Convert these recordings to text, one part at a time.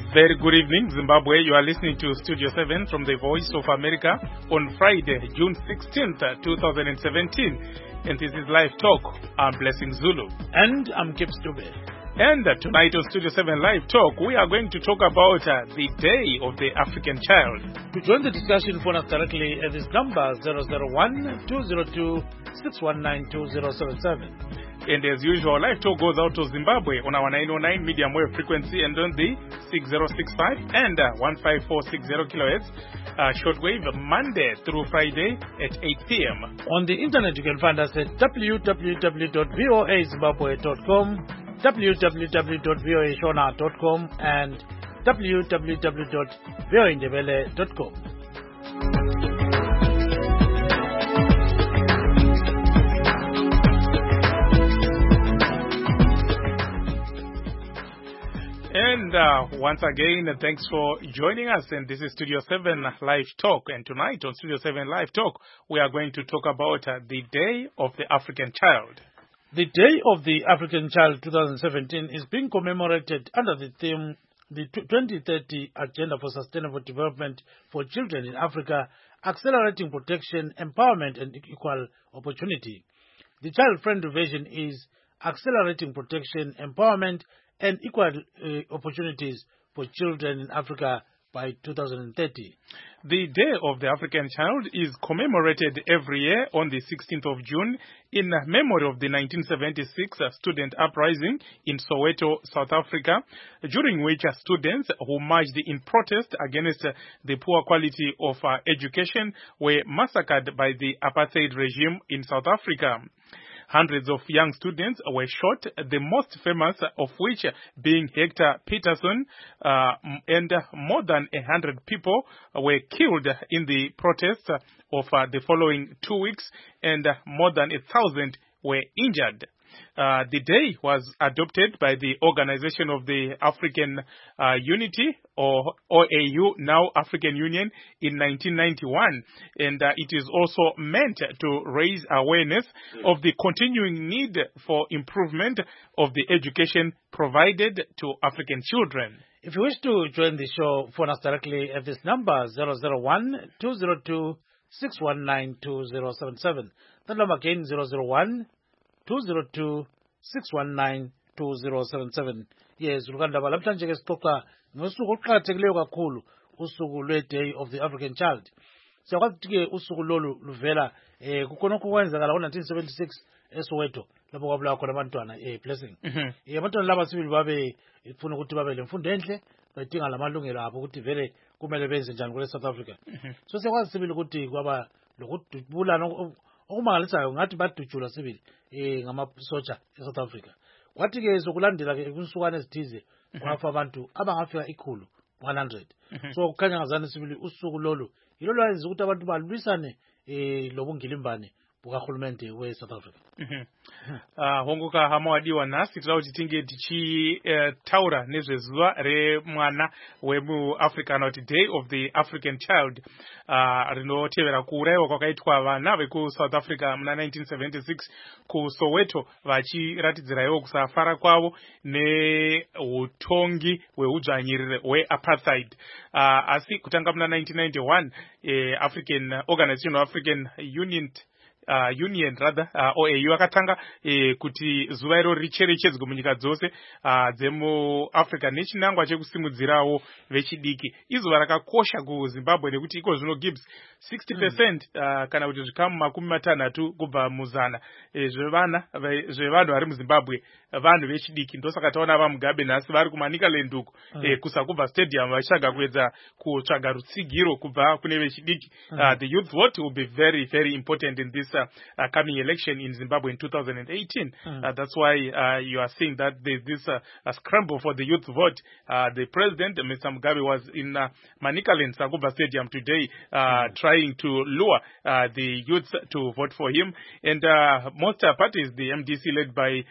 Very good evening, Zimbabwe. You are listening to Studio 7 from the Voice of America on Friday, June 16th, 2017. And this is Live Talk. I'm Blessing Zulu. And I'm Kip Stube. And tonight on Studio 7 Live Talk, we are going to talk about the Day of the African Child. To join the discussion, phone us directly at this number 001-202-619-2077. And as usual, Live Talk goes out to Zimbabwe on our 909 medium wave frequency and on the 6065 and 15460 kilohertz shortwave Monday through Friday at 8 p.m. On the internet, you can find us at www.voazimbabwe.com, www.voashona.com, and www.voaindebele.com. And once again, thanks for joining us. And this is Studio 7 Live Talk. And tonight on Studio 7 Live Talk, we are going to talk about the Day of the African Child. The Day of the African Child 2017 is being commemorated under the theme, the 2030 Agenda for Sustainable Development for Children in Africa, Accelerating Protection, Empowerment and Equal Opportunity. The child-friendly version is Accelerating Protection, Empowerment and Equal Opportunities for Children in Africa by 2030. The Day of the African Child is commemorated every year on the 16th of June in memory of the 1976 student uprising in Soweto, South Africa, during which students who marched in protest against the poor quality of education were massacred by the apartheid regime in South Africa. Hundreds of young students were shot, the most famous of which being Hector Peterson, and more than 100 people were killed in the protests of the following 2 weeks, and more than 1,000 were injured. The day was adopted by the Organization of the African Unity, or OAU, now African Union, in 1991. And it is also meant to raise awareness of the continuing need for improvement of the education provided to African children. If you wish to join the show, phone us directly at this number 001-202-619-2077. That number again 001-202-619-2077. Yes, Lukandaba lamhlanje ke sixoxa ngosuku oluqhakathekileyo kakhulu, usuku lwe-Day of the African Child. Siyakwazi ke usuku lolu luvela kukhonokho okwenzakala ngo-1976 eSoweto lapho kwabulawa khona abantwana Blessing. Abantwana laba sibili babe ifuna ukuthi babe lemfundo enhle, badinga lamalungelo abo ukuthi vele kumele benze njani kule South Africa. So siyakwazi sibili ukuthi kwaba lokudubulana okumangalisayo ngathi badujula sibili ngamasotsha eSouth Africa. Kwathi ke sokulandela ke kunsukwana ezithize kwafa abantu abangafika 100. So kukhanya ngazani sibili usuku lolu yilo lwenza ukuthi abantu balwisane lobungilimbane bukahulumende we-South Africa. Hongoka hamawadiwa nasi tira kuti tinge tichitaura nezvezuva remwana wemu-Africa kana kuti Day of the African Child rinotevera kuurayiwa kwakaitwa vana veku-South Africa muna 1976 kuSoweto vachiratidzirawo kusafara kwavo neutongi hweudzvanyiriri hweapartheid. Asi kutanga muna 1991 African Organization of African Union OAU akatanga kuti zuva iro richerechedzwe munyika dzose dzemu-Africa nechinangwa chekusimudzirawo vechidiki. Izuva rakakosha kuZimbabwe nekuti iko zvino Gibbs 60% kana kuti zvikamu 60 kubva muzana zvevanhu vari muZimbabwe vanhu vechidiki. Ndosaka taona vaMugabe nhasi vari kuManicaland uko kusakubva stadium vachitsvaga kuedza kutsvaga rutsigiro kubva kune vechidiki. The youth vote will be very, very important in this coming election in Zimbabwe in 2018. That's why you are seeing that there's this a scramble for the youth vote. The president, Mr. Mugabe, was in Manicaland, Sakuba Stadium today, trying to lure the youth to vote for him. And most parties, the MDC led by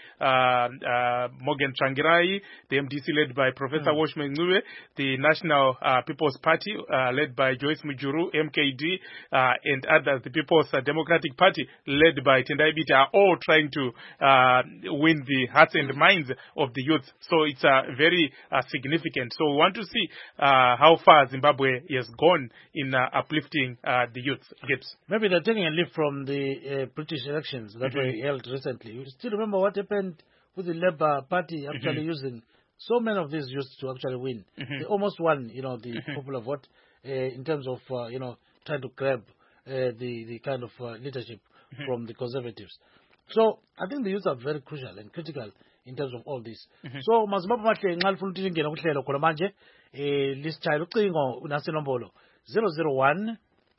Morgan Tsvangirai, the MDC led by Professor Washman Ngube, the National People's Party led by Joyce Mujuru, MKD, and others, the People's Democratic Party party led by Tendai Biti are all trying to win the hearts and minds of the youth. So it's very significant. So we want to see how far Zimbabwe has gone in uplifting the youth. Gibbs. Maybe they're taking a leaf from the British elections that were held recently. You still remember what happened with the Labour Party actually using so many of these youths to actually win. They almost won, the popular vote in terms of, trying to grab the kind of leadership from the Conservatives. So I think the youth are very crucial and critical in terms of all this. So Mazimbabwe mahle nxa lifuna ukuthi lingene kuhlelo khona manje lisitshayela ucingo unasenombolo 001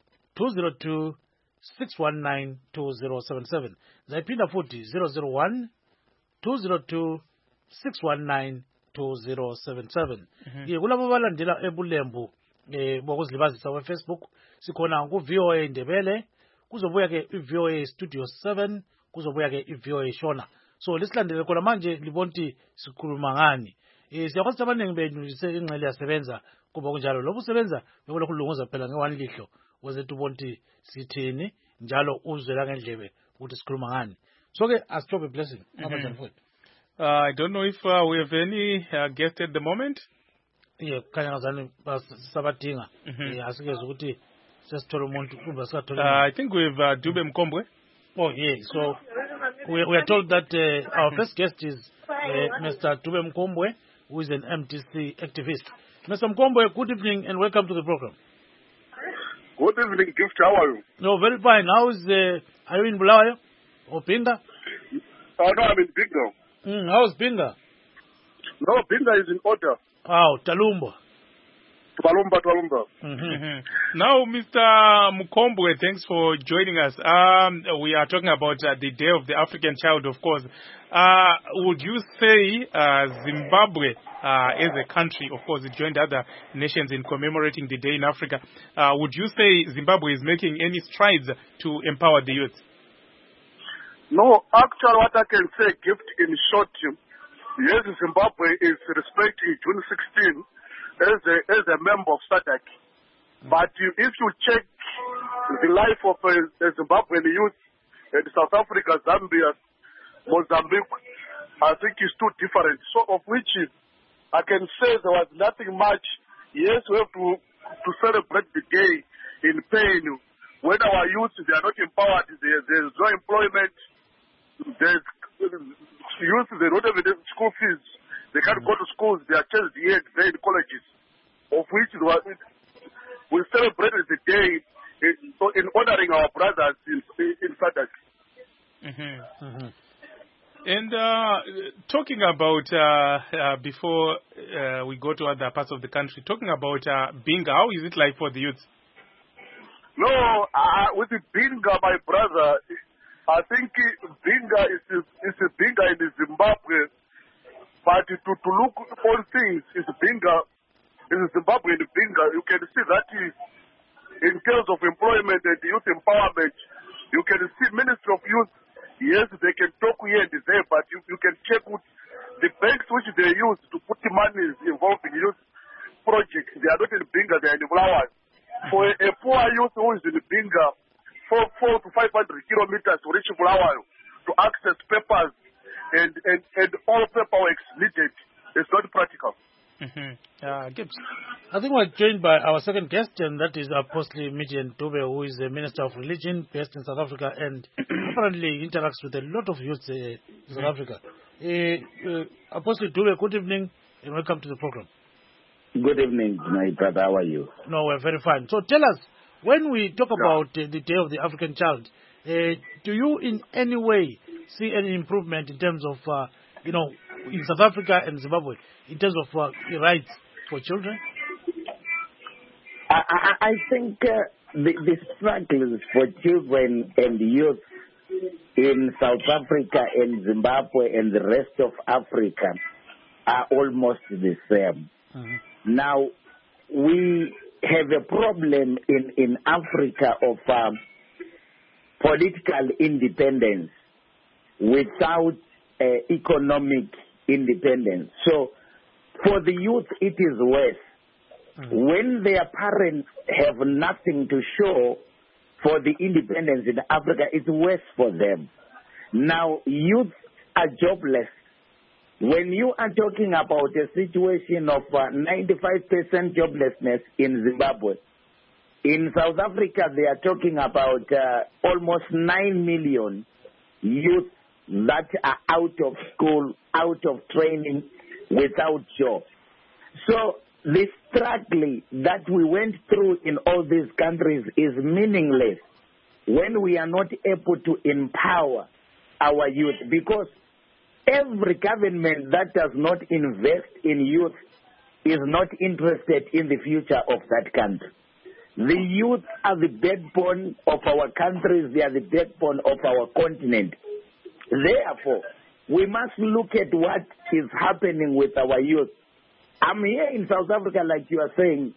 202 619 2077. Zayiphinda futhi 001 202 619 2077. Kulabo abalandela ebulembu bokuzilibazisa kwe-Facebook sikhona ku-VOA Ndebele, kuzobuya ke i-VOA Studio 7, kuzobuya ke i-VOA Shona. So lisilandele khona manje libona ukuthi sikhuluma ngani. Siyakwazi abaningi benu ingcele yasebenza kuba kunjalo lokhu usebenza bekulokhu lunguza phela nge-one lihlo wezethu ubona ukuthi sithini njalo uzwela ngendlebe ukuthi sikhuluma ngani. So ke asithobe blessing. I don't know if we have any guest at the moment. Yeah, sabadinga. Asikeze ukuthi sesithola umuntu kumbe sikathola. I think we have Dube Mkombwe. Oh yeah, so we are told that our first guest is Mr. Dube Mkombwe, who is an MTC activist. Mr. Mkombwe, good evening and welcome to the program. Good evening, Gift. How are you? No, very fine. How is are you in Bulawayo or Pinga? No, I'm in Pinga. How is Pinga? No, Pinga is in order. Oh, Talumba. Talumba. Now, Mr. Mkombwe, thanks for joining us. We are talking about the Day of the African Child, of course. Would you say Zimbabwe, as a country, of course, it joined other nations in commemorating the day in Africa. Would you say Zimbabwe is making any strides to empower the youth? No, actually, what I can say, Gift, in short, yes, Zimbabwe is respecting June 16 as a member of SADC. But if you check the life of a Zimbabwean youth in South Africa, Zambia, Mozambique, I think it's too different. So of which I can say there was nothing much. Yes, we have to celebrate the day in pain. When our youth, they are not empowered, there's no employment, there's youth, they don't have school fees, they can't go to schools, they are just yet there in colleges, of which we celebrated the day in honoring our brothers in SADC. And talking about, before we go to other parts of the country, talking about Binga, how is it like for the youth? No, with the Binga, my brother, I think Binga is a Binga in Zimbabwe, but to look on things, is Binga, is Zimbabwe in Binga. You can see that in terms of employment and youth empowerment, you can see Ministry of Youth. Yes, they can talk here and there, but you can check with the banks which they use to put the money involved in youth projects. They are not in Binga, they are in Bulawayo. For a poor youth who is in Binga, 400 to 500 kilometers to reach Bulawayo to access papers and all paperwork needed, it's not practical. Gibbs. I think we're joined by our second guest, and that is Apostle Midian Dube, who is the Minister of Religion based in South Africa and apparently interacts with a lot of youth in South Africa. Apostle Dube, good evening and welcome to the program. Good evening, my brother. How are you? No, we're very fine. So tell us, when we talk about the Day of the African Child, do you in any way see any improvement in terms of, in South Africa and Zimbabwe, in terms of rights for children? I think the struggles for children and youth in South Africa and Zimbabwe and the rest of Africa are almost the same. Now, we have a problem in Africa of political independence without economic independence. So, for the youth, it is worse. When their parents have nothing to show for the independence in Africa, it's worse for them. Now, youth are jobless. When you are talking about a situation of 95% joblessness in Zimbabwe, in South Africa, they are talking about almost 9 million youth that are out of school, out of training, without jobs. So the struggle that we went through in all these countries is meaningless when we are not able to empower our youth, because every government that does not invest in youth is not interested in the future of that country. The youth are the backbone of our countries. They are the backbone of our continent. Therefore, we must look at what is happening with our youth. I'm here in South Africa, like you are saying.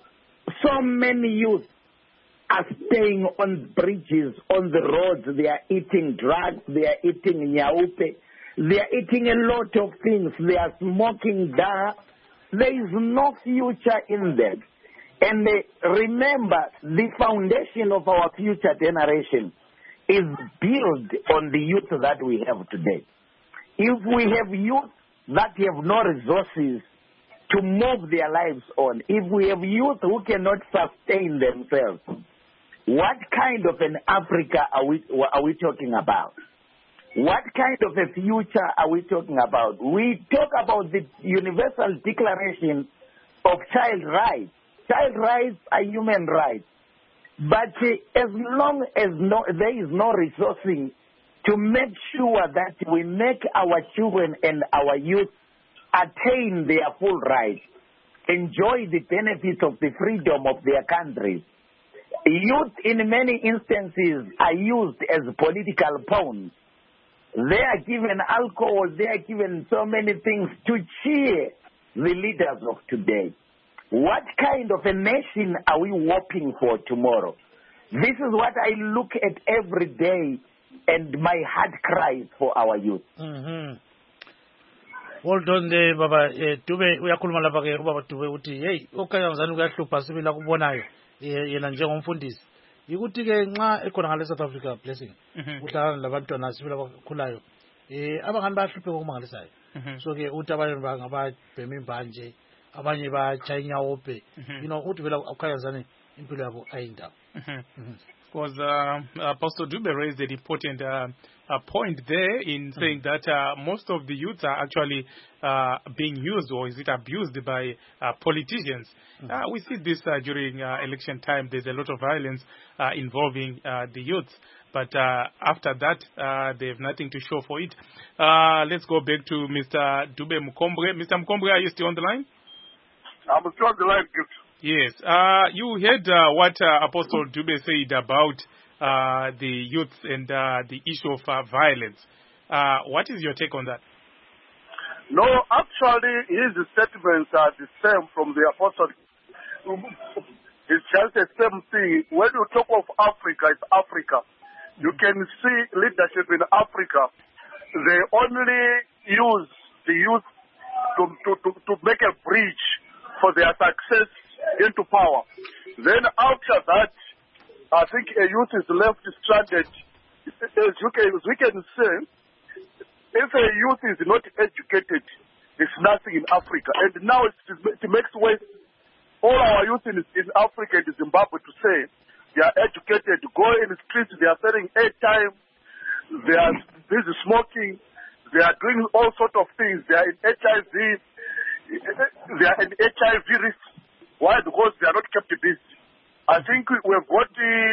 So many youth are staying on bridges, on the roads. They are eating drugs. They are eating nyaupe. They are eating a lot of things. They are smoking da. There is no future in them. And remember, the foundation of our future generation is built on the youth that we have today. If we have youth that have no resources to move their lives on, if we have youth who cannot sustain themselves, what kind of an Africa are we talking about? What kind of a future are we talking about? We talk about the Universal Declaration of Child Rights. Child rights are human rights. But as long as there is no resourcing to make sure that we make our children and our youth attain their full rights, enjoy the benefits of the freedom of their countries. Youth, in many instances, are used as political pawns. They are given alcohol, they are given so many things to cheer the leaders of today. What kind of a nation are we working for tomorrow? This is what I look at every day, and my heart cries for our youth. Hold on there, Baba. Dube uyakhuluma lapha ke ubaba Dube uthi hey okayangizani kuyahlupha sibila kubonayo yena njengomfundisi. Yikuthi ke nxa ekhona ngale South Africa blessing uhlala labantwana sibila bakhulayo abangani bayahluphe okumangalisayo. So ke uthi abanye bangababhema imbanje, abanye bachaya inyawope, uthi vela akayazani impilo yabo ayindawo. Because Apostle Dube raised an important point there in saying that most of the youths are actually being used, or is it abused by politicians. We see this during election time. There's a lot of violence involving the youths. But after that, they have nothing to show for it. Let's go back to Mr. Dube Mukombre. Mr. Mukombre, are you still on the line? I'm still on the line, Gift. Yes. You heard what Apostle Dube said about the youth and the issue of violence. What is your take on that? No, actually, his statements are the same from the Apostle. It's just the same thing. When you talk of Africa, it's Africa. You can see leadership in Africa. They only use the youth to make a bridge for their success into power. Then after that, I think a youth is left stranded. As we can say, if a youth is not educated, there's nothing in Africa. And now it makes way all our youth in Africa and Zimbabwe to say they are educated, go in the streets, they are selling airtime, they are busy smoking, they are doing all sorts of things, they are in HIV, they are in HIV risk. Why? Because they are not kept busy. I think we've got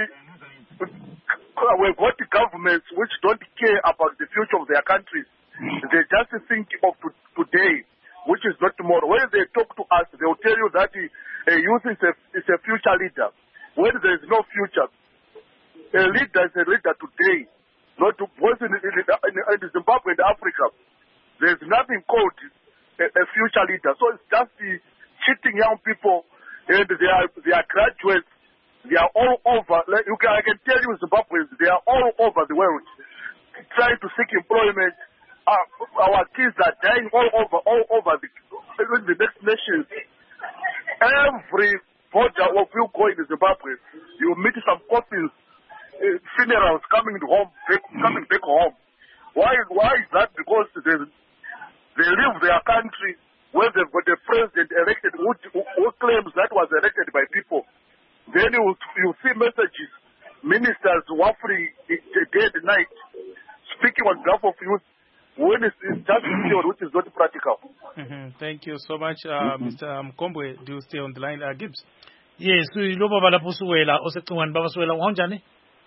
the governments which don't care about the future of their countries. They just think of today, which is not tomorrow. When they talk to us, they will tell you that a youth is a future leader. When there is no future, a leader is a leader today, not to both in Zimbabwe and Africa. There is nothing called a future leader. So it's just cheating young people, and they are graduates. They are all over. I can tell you, Zimbabweans, they are all over the world trying to seek employment. Our kids are dying all over the next nations. Every border of you go in Zimbabwe, you meet some coffins funerals coming back home. Why is that? Because they leave their country where they've got a president elected who claims that was elected by people. Then you see messages, ministers waffling day and night, speaking on behalf of youth, when it's just video which is not practical. Thank you so much, Mr. Mkombwe. Do stay on the line, Gibbs. Yes, lo baba lapho usuwela osecingweni baba suwela unjani?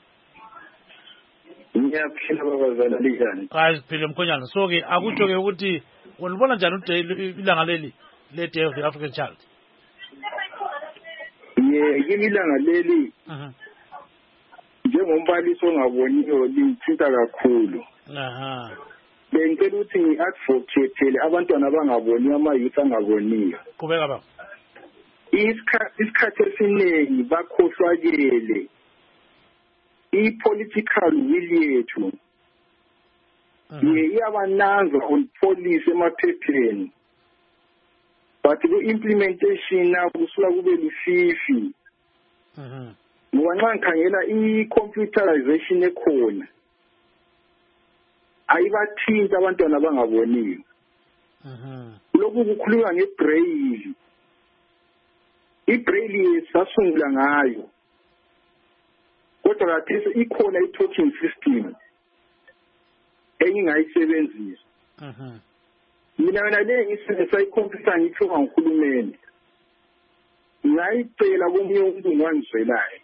Ngiyaphila babazana linjani? Hayi siphile mkhonyana. So ke akutsho ke ukuthi unibona njani ilanga leli le Day of the African Child? Yini ilanga leli njengombalisi ongaboniyo lingithinta kakhulu. Bengicela ukuthi ngi-advocate abantwana abangaboni ama-youth angaboniyo. Qhubeka baba. Isikhathi esiningi bakhohlwakele i-political will yethu iyabananza on policy emaphepheni, but ku-implementation kusuka kube lufifi. Ngoba nxa ngikhangela i-computerization ekhona ayibathinta abantwana abangaboniyo. Lokhu kukhulunywa ngebraille. Ibraille sasungula ngayo, kodwa kathesi ikhona i-talking system engingayisebenzisa. Mina le ngisebenzisa ikhompyutha ngithiwa nguhulumende, ngayicela komunye umuntu ngwangizwelayo.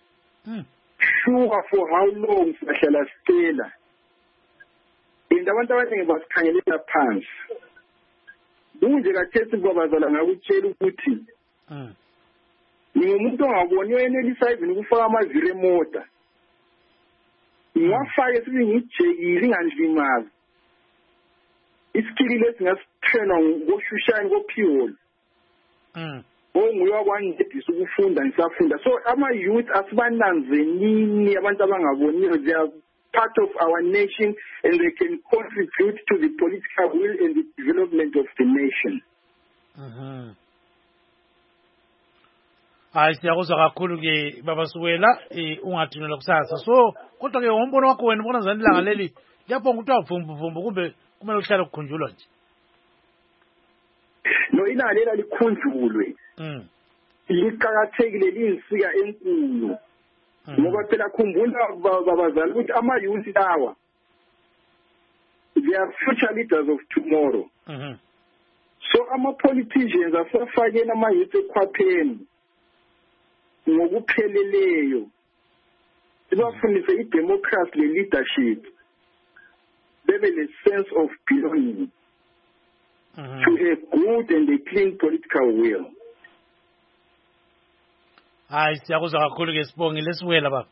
Sure for how long sihlala sicela, and abantu abaningi basikhangelela phansi. Kunje kathesi babazala ngakutshela ukuthi ngumuntu ongaboni oyenelisa even ukufaka amaviri emota. Ngiyafake sithi ngijekile ingandlimazi. Isikili lesi ngasithenwa ngoshushani kophiyolo. Onguye wakwangincedisa ukufunda ngisafunda. So ama-youth asibananzenini abantu abangaboniyo. They are part of our nation and they can contribute to the political will and the development of the nation. Hayi siyakuzwa kakhulu ke baba Suwela ungathunela kusasa. So kodwa ke umbono wakho wena ubona njani ilanga leli lapho nguthiwa vumbu kumbe kumele uhlale ukukhunjulwa nje? No, ilanga lela likhunjulwe. Liqakathekile liyinsika enkulu. Ngoba phela khumbula babazali ukuthi ama-youth lawa they are future leaders of tomorrow. So ama-politicians asafakeni ama-youth ekhwapheni ngokupheleleyo. Sibafundise i-democracy le-leadership, bebe le-sense of belonging to a good and a clean political will. Hayi siyakuzwa kakhulu ke Sibongile Suwela baba.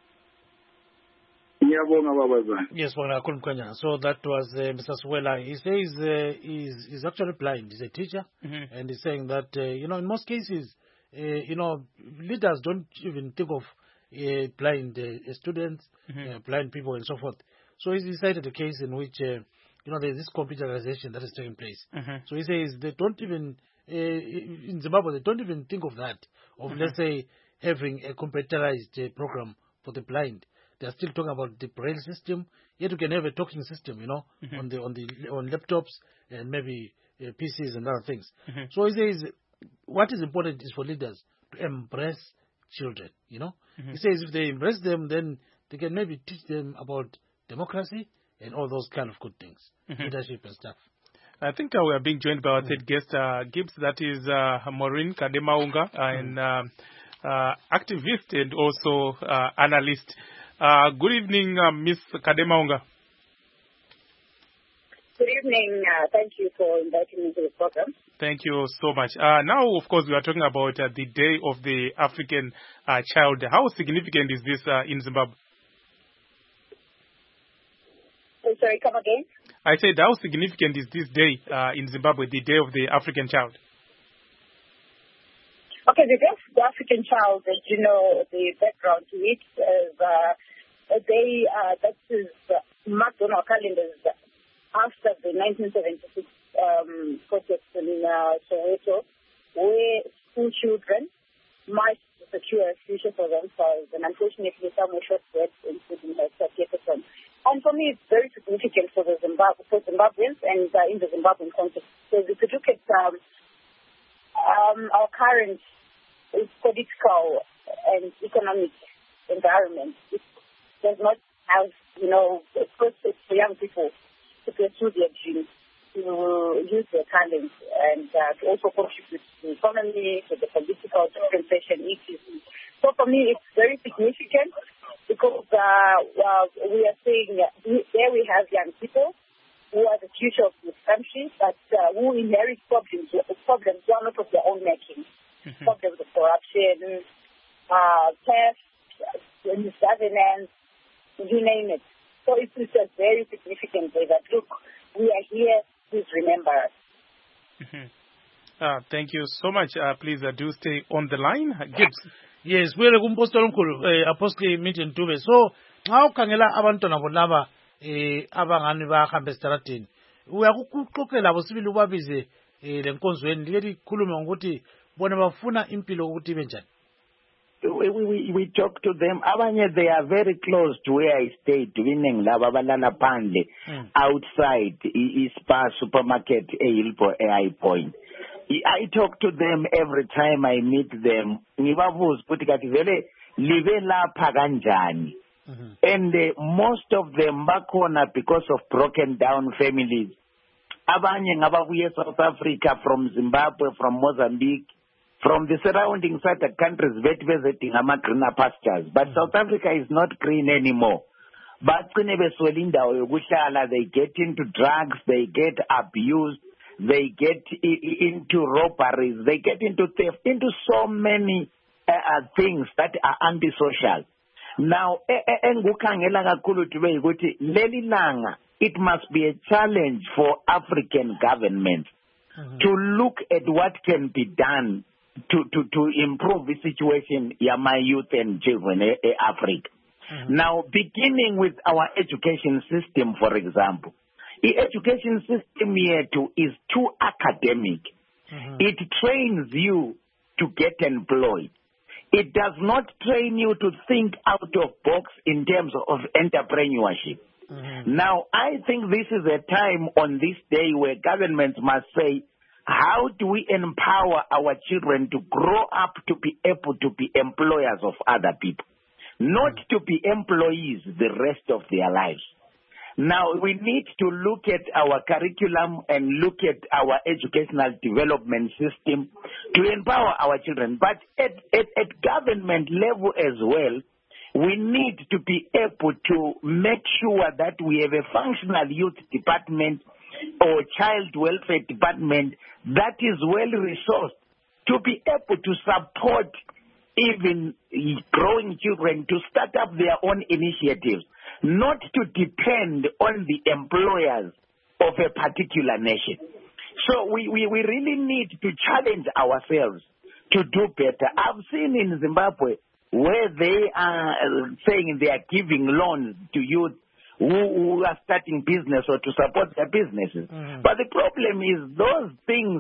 Ngiyabonga babazana. Yes, Sibongile kakhulu mkhonyana. So that was Mr. Suwela. He says he's actually blind. He's a teacher, and he's saying that in most cases leaders don't even think of blind students, blind people, and so forth. So he's cited a case in which there's this computerization that is taking place. So he says they don't even in Zimbabwe they don't even think of that, of let's say having a computerized program for the blind. They are still talking about the braille system. Yet you can have a talking system, on laptops and maybe PCs and other things. So he says what is important is for leaders to embrace children. He says if they embrace them, then they can maybe teach them about democracy and all those kind of good things, leadership and stuff. I think we are being joined by our third guest, Gibbs, that is Maureen Kademaunga, an activist and also analyst. Good evening, Miss Kademaunga. Good evening. Thank you for inviting me to the program. Thank you so much. Now, of course, we are talking about the Day of the African Child. How significant is this in Zimbabwe? Oh, sorry, come again? I said, how significant is this day in Zimbabwe, the Day of the African Child? Okay, the Day of the African Child, as you know, the background to it is a day that is marked on our calendars after the 1976 protest in Soweto, where school children marched the secure a future for themselves. And unfortunately, some were shot dead, including Dr. Jefferson. And for me, it's very significant for Zimbabweans and in the Zimbabwean context. So if you look at our current political and economic environment, it does not have, a process for young people to pursue their dreams, to use their talents, and to also contribute to the economy, to the political dispensation issues. So for me, it's very significant because we are saying there we have young people who are the future of this country, but who inherit problems who are not of their own making. Mm-hmm. Problems of corruption, theft, misgovernance, you name it. So it's a very significant way that, look, we are here, please remember us. Mm-hmm. Thank you so much. Please do stay on the line. Gibbs. Yes, we're going to Apostle Milton Dube. So, how can you abantwana bonaba abangani bahamba esitaradeni? Uyakuxoxela abosibili ubabize lenkonzweni lithi khulume ngokuthi bona bafuna impilo ukuthi ibe njani. We talk to them. Abanye, they are very close to where I stay, doing laba balala phandle outside Ispa supermarket High Point. I talk to them every time I meet them. Ngibabuza ukuthi kathi vele live lapha kanjani. And most of them bakhona because of broken down families. Abanye ngababuye South Africa, from Zimbabwe, from Mozambique, from the surrounding SADC countries, visiting greener pastures. But South Africa is not green anymore. But they get into drugs, they get abused, they get into robberies, they get into theft, into so many things that are antisocial. Now, it must be a challenge for African governments to look at what can be done to improve the situation of my youth and children in Africa. Now, beginning with our education system, for example, the education system here is too academic. It trains you to get employed. It does not train you to think out of box in terms of entrepreneurship. Now, I think this is a time on this day where governments must say, how do we empower our children to grow up to be able to be employers of other people, not to be employees the rest of their lives? Now, we need to look at our curriculum and look at our educational development system to empower our children. But at government level as well, we need to be able to make sure that we have a functional youth department or child welfare department that is well resourced to be able to support even growing children to start up their own initiatives, not to depend on the employers of a particular nation. So we really need to challenge ourselves to do better. I've seen in Zimbabwe where they are saying they are giving loans to youth who are starting business or to support their businesses. But the problem is those things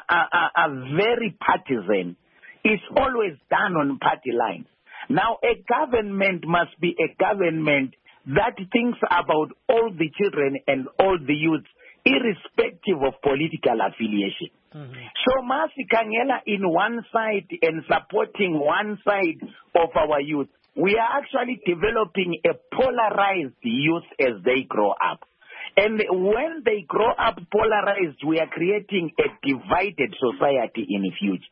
are very partisan. It's always done on party lines. Now, a government must be a government that thinks about all the children and all the youth, irrespective of political affiliation. So Masikangela in one side and supporting one side of our youth, we are actually developing a polarized youth as they grow up. And when they grow up polarized, we are creating a divided society in the future.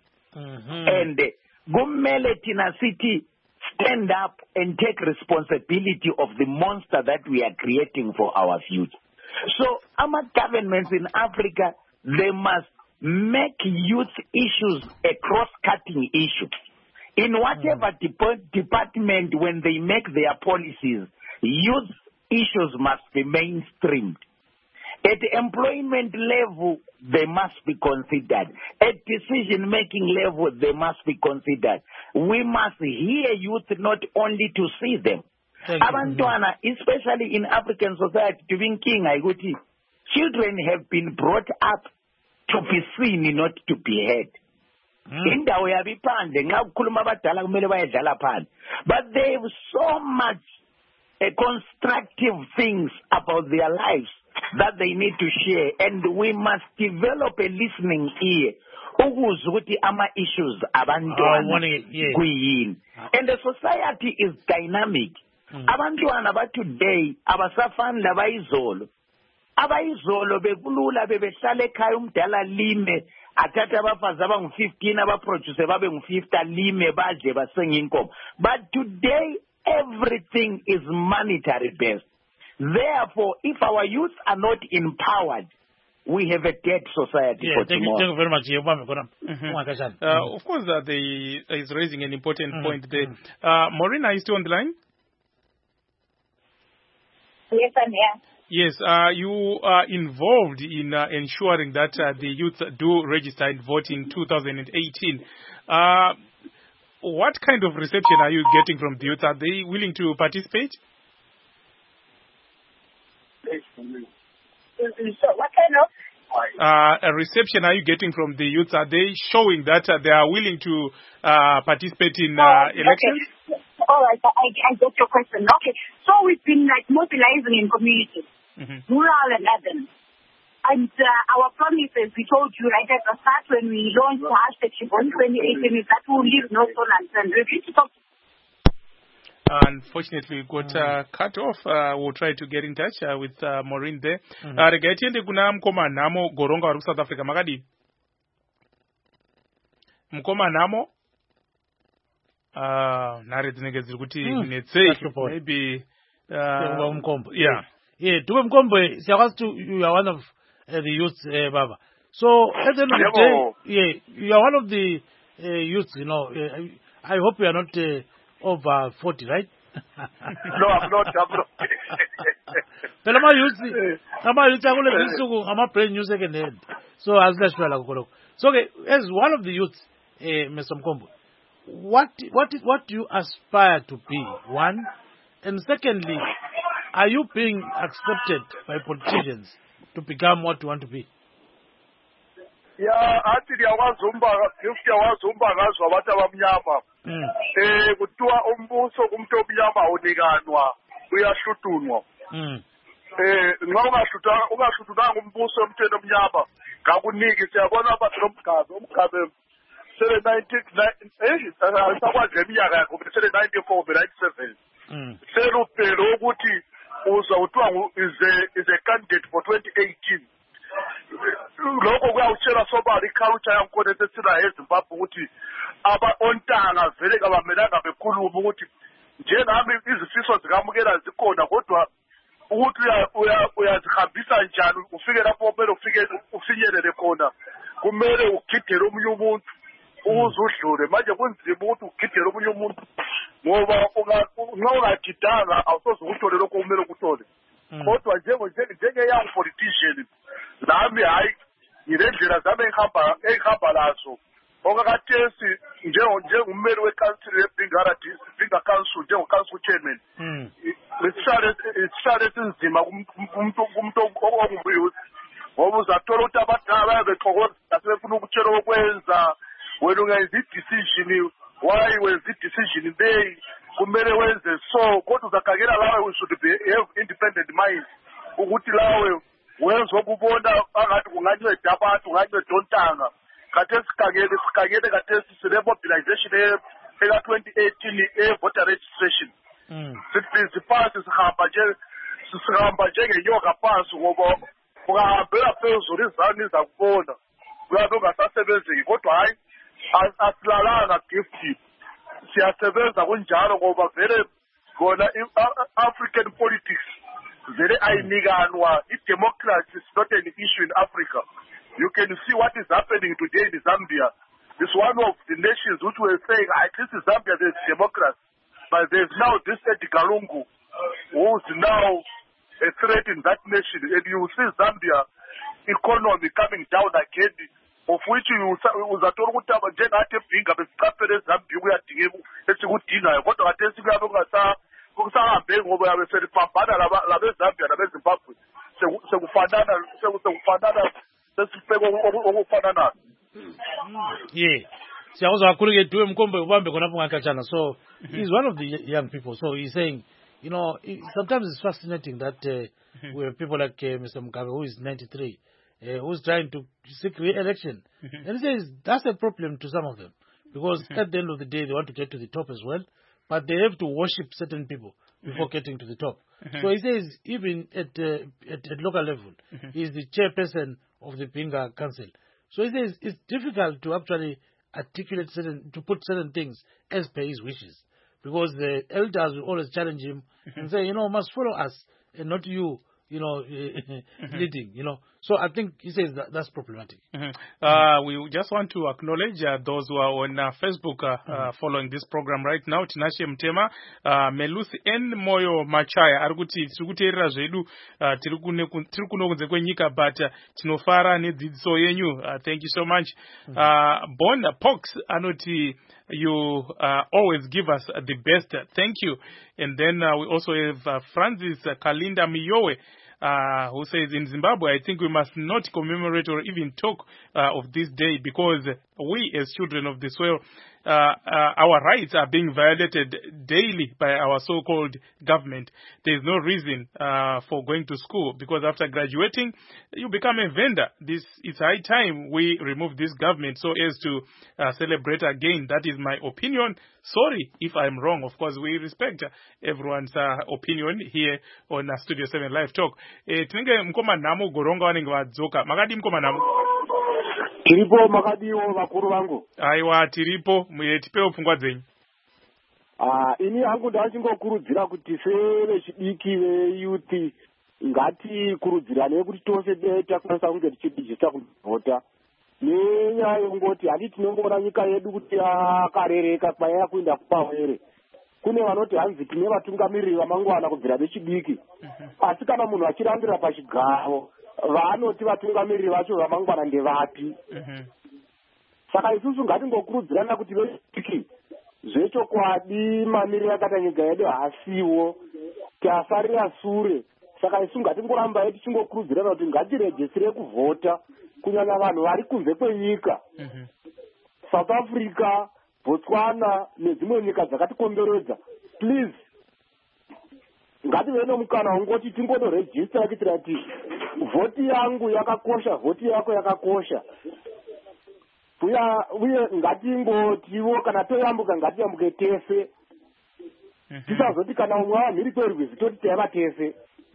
And Gumele Tina City, stand up and take responsibility of the monster that we are creating for our future. So our governments in Africa, they must make youth issues a cross-cutting issue. In whatever department, when they make their policies, youth issues must be mainstreamed. At the employment level, they must be considered. At decision-making level, they must be considered. We must hear youth, not only to see them. Abantwana, especially in African society, children have been brought up to be seen, not to be heard. indawo yabiphandle nxa kukhuluma abadala kumele bayedlala phandle, but they have so much constructive things about their lives that they need to share, and we must develop a listening ear ukuzwa ukuthi ama-issues abantwana kuyini. And the society is dynamic. Abantwana ba-today abasafani labayizolo. Abayizolo bekulula bebehlala ekhaya umdala lime athatha abafazi abangu-15 abaproduce babe ngu-50 lime badle basenge inkomo. But today everything is monetary based. Therefore, if our youth are not empowered, we have a dead society for tomorrow. Thank you very much. Of course, is raising an important point there. Maureen, are you still on the line? Yes, I'm here. Yes, you are involved in ensuring that the youth do register and vote in 2018. What kind of reception are you getting from the youth? Are they willing to participate? So what kind of a reception are you getting from the youth? Are they showing that they are willing to participate in elections? Okay. All right, I get your question. Okay, so we've been mobilizing in communities, rural and urban. And our promises, we told you right at the start when we launched the hashtag Shibon 2018 is that we'll leave no stone unturned. We're going to talk. Unfortunately, we got cut off. We'll try to get in touch with Maureen there. Regatiende kuna mkoma namo goronga wa South Africa makadi. Mkoma namo nare zinegeziri kuti netsei maybe mkombo. Yeah. Yeah, tuwe mkombo siyakwazi to you are one of the youth baba. So at the end of the day, you are one of the youth, you know. I hope you are not over 40, right? No, I'm not. But I'm brand new second hand. So as let's so okay, as one of the youth, Mr. Mkombo, what do you aspire to be? One, and secondly, are you being accepted by politicians to become what you want to be? Yeah, actually, I was ngazwa abantu abamnyama. Kuthiwa umbuso umuntu omnyama unikanwa uyahlutunwa. Nxa ungashutunanga umbuso omtheni omnyama ngakuniki siyabona abantu nomgabe sele 19 sakwazi eminyaka yakho sele 94 97 selupelo ukuthi uzawuthiwa is a candidate for 2018. Lokho kuyawutshela sobala iculture yankhona esesina eZimbabwe ukuthi ontanga vele kabamelanga bekhuluma ukuthi njengami izifiso zikamukela zikhona kodwa ukuthi uyazihambisa njani ufike lapho kumele ufinyelele khona kumele ugidele omunye umuntu ukuze udlule. Manje kunzima ukuthi ugidele omunye umuntu ngoba nxa ungagidanga awusoze ukuthole lokho kumele ukuthole. Kodwa njenge-young politician nami hayi ngilendlela zami engihamba lazo okakathesi njengommeli weCouncil yeBinga Council njengo-Council Chairman isihlale esinzima kumuntu ongumyouth ngoba uzathola ukuthi abadala bayabexokoza sebefuna ukutshela okwenza wena ungenza i-decision why wenza i-decision leyi kumele wenze so kodwa uzakakela lawe we should have independent mind ukuthi lawe wenza okubona angathi kunganceda abantu kunganceda ontanga khathesi sikhangele khathesi sine-mobilization eka-2018 e-voter registration sibhizi phansi sihamba njengenyoka phansi ngoba ungahambela phezulu izanu izakubona uyabe ungasasebenzeki kodwa hayi asilalanga gift siyasebenza kunjalo ngoba vele kona African politics vele ayinikanwa. I-democracy is not an issue in Africa. You can see what is happening today in Zambia. It's one of the nations which were saying at least in Zambia there's democracy, but there's now this Eddie Kalungu who is now a threat in that nation, and you see Zambia economy coming down again, of which uzathola ukuthi njengathi ebhinga besiqaphele eZambia kuyadingeka esikudingayo kodwa khathesi kuyabe kusahambe ngoba yabe selipambana labeZambia nabeZimbabwe sekufanana sesibheke okufananayo. Yeah. So he's one of the young people. So he's saying, you know, sometimes it's fascinating that we have people like Mr. Mugabe, who is 93, who's trying to seek re-election. And he says that's a problem to some of them. Because at the end of the day, they want to get to the top as well. But they have to worship certain people before getting to the top. So he says even at local level, he's the chairperson of the Pinga Council. So he says it's difficult to actually articulate to put certain things as per his wishes. Because the elders will always challenge him and say, you know, must follow us and not you, you know, leading, you know. So I think he says that's problematic. We just want to acknowledge those who are on Facebook following this program right now. Tinashe Mtema, Melusi N Moyo Machaya, Arguti, Trikuterra Zedu, Tirikuno Kwenyika, but Tinofara Nedziso Yenyu. Thank you so much. Bon Pox Anoti, you always give us the best. Thank you. And then we also have Francis Kalinda Miyowe, who says, in Zimbabwe, I think we must not commemorate or even talk of this day because we, as children of the soil, our rights are being violated daily by our so-called government. There is no reason for going to school because after graduating, you become a vendor. It's high time we remove this government so as to celebrate again. That is my opinion. Sorry if I'm wrong. Of course, we respect everyone's opinion here on Studio 7 Live Talk. Tinenge mkoma namo goronga wanenge wadzoka. Makadi mkoma namo? Tiripo makadiwo vakuru vangu. Aiwa tiripo tipewo pfungwa dzenyu. Ini hangu ndachingokurudzira kuti sevechidiki veyuthi ngatikurudzirane kuti tose takwanisa kunge tichidijisa kuvhota. Nenyaya yongoti handi tinongoona nyika yedu kuti yakarereka kwaya kuenda kupawere. Kune vanoti hanzi tine vatungamiriri vamangwana kubvira vechidiki. Asi kana munhu achirambira pachigaro vanoti vatungamiriri vacho vamangwana ndevapi. Saka isusu ngatingokurudzirana kuti vechidiki zvechokwadi mamiriro akata nyika yedu hasiwo tasarira sure. Saka isu ngatingoramba tichingokurudzirana kuti ngatirejisire kuvhota kunyanya vanhu vari kunze kwenyika. South Africa, Botswana nedzimwe nyika dzakatikomberedza. Please ngative nomukana wongoti tingonorejista kuitira kuti vhoti yangu yakakosha, vhoti yako yakakosha. Uye ngatingotiwo kana toyambuka ngatiyambuke tese. Tisazoti kana umwe wamhiri kwerwizi toti taiva tese.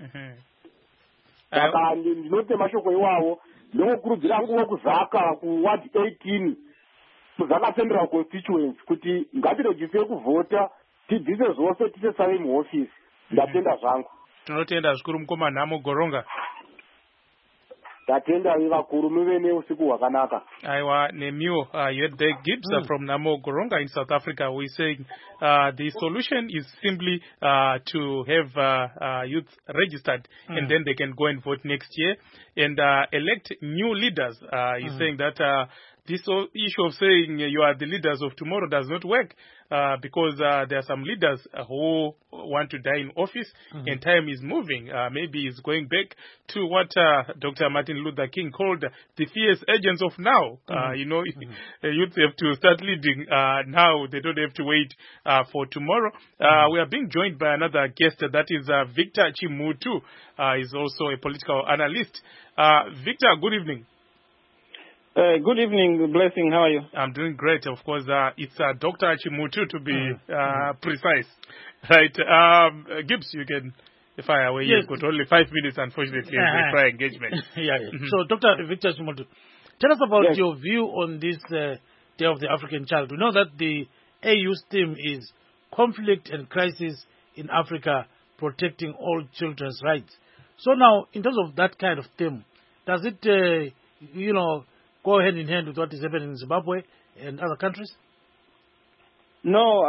Saka ndinote mashoko iwawo ndokurudzira nguwo kuzaka kuward 18 kuzaka central constituency kuti ngatirejisire kuvhota tibvise zvose tisesave muofisi. Ndatenda zvangu. Tinotenda zvikuru mukoma nhamo goronga. Tatenda vakuru muve neusiku hwakanaka. Aiwa nemiwo you had the Gibbs from Namo Goronga in South Africa. We saying the solution is simply to have youth registered and then they can go and vote next year and elect new leaders. He's saying that this issue of saying you are the leaders of tomorrow does not work because there are some leaders who want to die in office and time is moving. Maybe it's going back to what Dr. Martin Luther King called the fierce agents of now. You know, youth have to start leading now. They don't have to wait for tomorrow. We are being joined by another guest, that is Victor Chimutu. He's also a political analyst. Victor, good evening. Good evening, Blessing. How are you? I'm doing great. Of course, it's Dr. Chimutu to be precise. Right. Gibbs, you can fire away. Yes. You've got only 5 minutes, unfortunately, for prior engagement. So, Dr. Victor Chimutu, tell us about your view on this Day of the African Child. We know that the AU's theme is conflict and crisis in Africa, protecting all children's rights. So now, in terms of that kind of theme, does it, go hand in hand with what is happening in Zimbabwe and other countries? No,